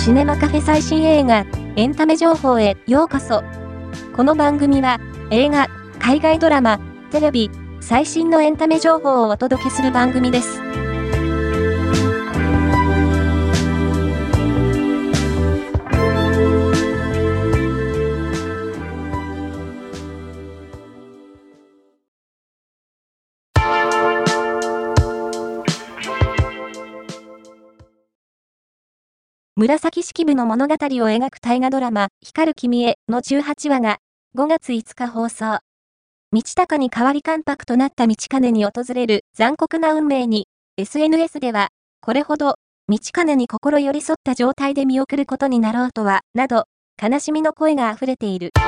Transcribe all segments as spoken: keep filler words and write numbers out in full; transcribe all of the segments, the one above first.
シネマカフェ最新映画、エンタメ情報へようこそ。この番組は、映画、海外ドラマ、テレビ、最新のエンタメ情報をお届けする番組です。紫式部の物語を描く大河ドラマ、光る君へのじゅうはちわがごがついつか放送。道隆に代わり関白となった道兼に訪れる残酷な運命に、エスエヌエス では、これほど道兼に心寄り添った状態で見送ることになろうとは、など、悲しみの声が溢れている。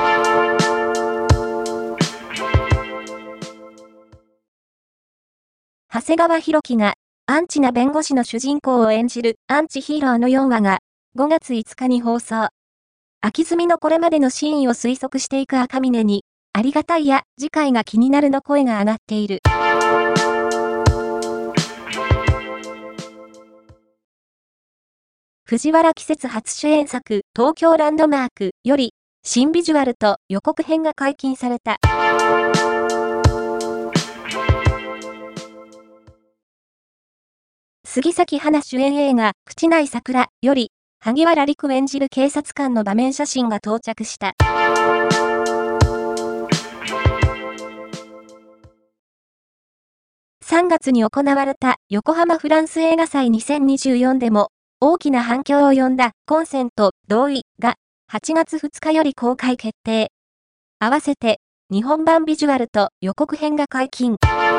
長谷川博己が、アンチな弁護士の主人公を演じるアンチヒーローのよんわがごがついつかに放送。秋澄のこれまでの真意を推測していく赤峰に、ありがたいや次回が気になるの声が上がっている。藤原季節初主演作東京ランドマークより新ビジュアルと予告編が解禁された。杉咲花主演映画、口内桜より、萩原利久演じる警察官の場面写真が到着した。さんがつに行われた横浜フランス映画祭にせんにじゅうよんでも、大きな反響を呼んだコンセント同意がはちがつふつかより公開決定。合わせて、日本版ビジュアルと予告編が解禁。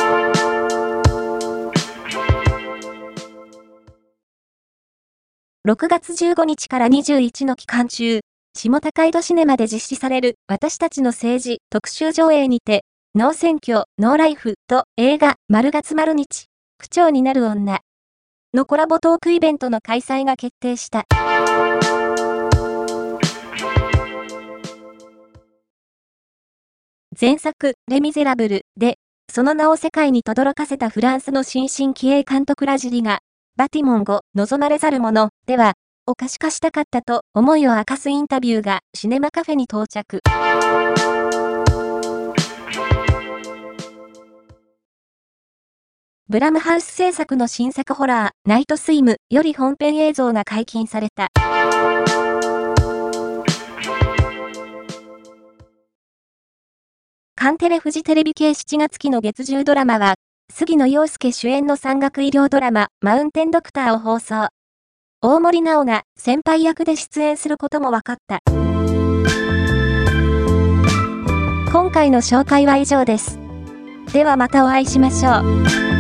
ろくがつじゅうごにちからにじゅういちの期間中、下高井戸シネマで実施される私たちの政治特集上映にて、ノー選挙、ノーライフと映画、丸月丸日、区長になる女のコラボトークイベントの開催が決定した。前作、レ・ミゼラブルで、その名を世界に轟かせたフランスの新進気鋭監督ラジリが、バティモン語、望まれざるものでは、を可視化したかったと思いを明かすインタビューがシネマカフェに到着。ブラムハウス制作の新作ホラー、ナイトスイムより本編映像が解禁された。カンテレフジテレビ系しちがつ期の月じゅうドラマは、杉野遥亮主演の山岳医療ドラマ、マウンテンドクターを放送。大森奈緒が先輩役で出演することも分かった。今回の紹介は以上です。ではまたお会いしましょう。